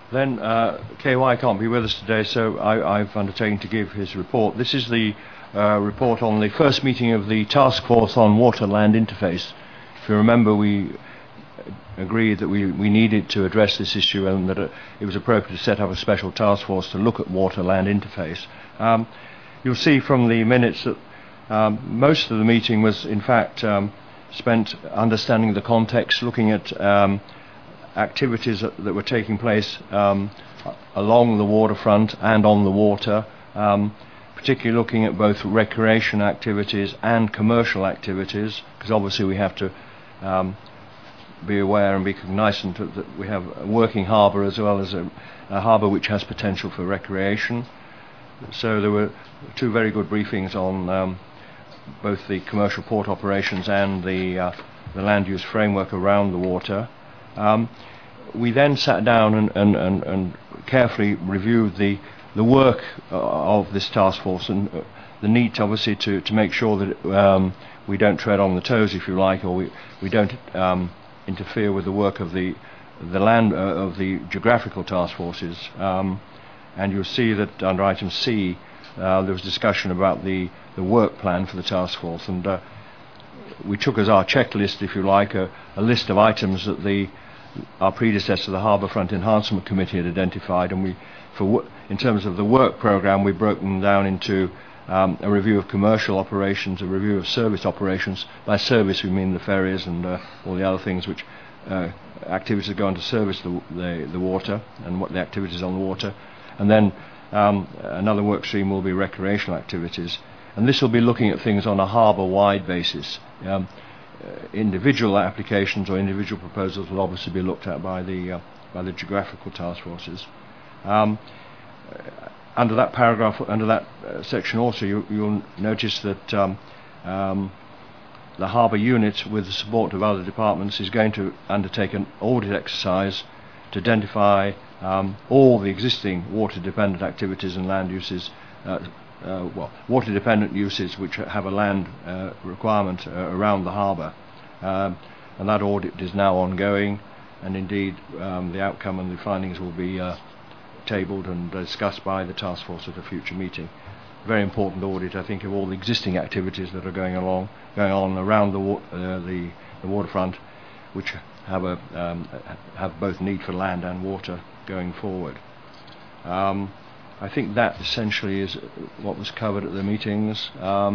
Then KY can't be with us today, so I've undertaken to give his report. This is the report on the first meeting of the Task Force on Water-Land Interface. If you remember, we agreed that we needed to address this issue and that it was appropriate to set up a special task force to look at water-land interface. You'll see from the minutes that most of the meeting was in fact spent understanding the context, looking at activities that were taking place along the waterfront and on the water, particularly looking at both recreation activities and commercial activities, because obviously we have to be aware and be cognizant that we have a working harbour as well as a harbour which has potential for recreation. So there were two very good briefings on both the commercial port operations and the land use framework around the water. We then sat down and carefully reviewed the work of this task force and the need obviously to make sure that we don't tread on the toes, if you like, or we don't interfere with the work of the land of the geographical task forces. And you'll see that under item C there was discussion about the work plan for the task force, and we took as our checklist, if you like, a list of items that our predecessor, the Harbourfront Enhancement Committee, had identified, and in terms of the work programme, we broke them down into a review of commercial operations, a review of service operations. By service we mean the ferries and all the other things which activities that go on to service the water and what the activities on the water, and then another work stream will be recreational activities, and this will be looking at things on a harbour-wide basis. Individual applications or individual proposals will obviously be looked at by the geographical task forces. Under that paragraph, under that section also, you'll notice that the harbour unit, with the support of other departments, is going to undertake an audit exercise to identify all the existing water-dependent activities and land uses, water-dependent uses which have a land requirement around the harbour. And that audit is now ongoing, and indeed the outcome and the findings will be tabled and discussed by the task force at a future meeting. Very important audit, I think, of all the existing activities that are going on around the waterfront, which have both need for land and water going forward. I think that essentially is what was covered at the meetings.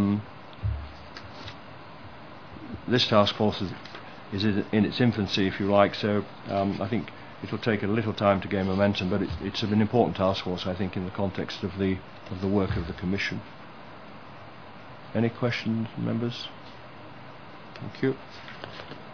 This task force is in its infancy, if you like, so I think it will take a little time to gain momentum, but it's an important task force, I think, in the context of the work of the Commission. Any questions, members? Thank you.